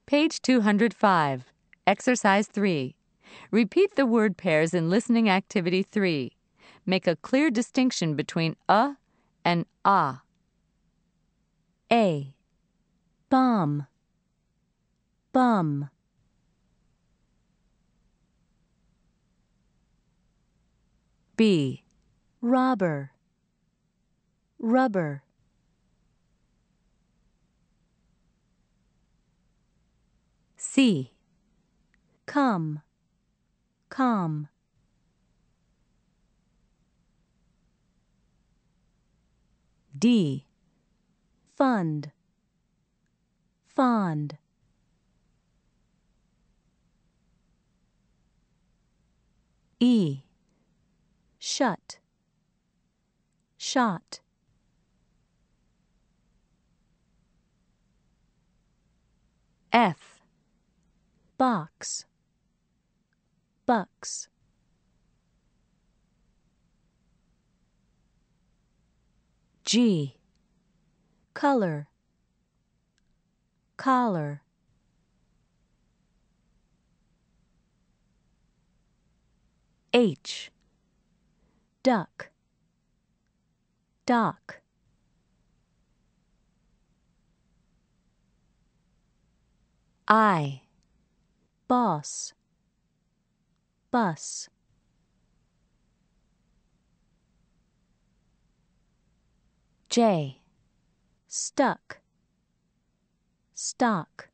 Page 205. Exercise 3. Repeat the word pairs in listening activity 3. Make a clear distinction between a and ah. A. Bomb. Bum. B. Robber. Rubber. C. Come. Calm. D. Fund. Fond. E. Shut. Shot. F. Box. Bucks. G. Color. Collar. H. Duck. Dock. I. Boss. Bus. J. Stuck. Stock.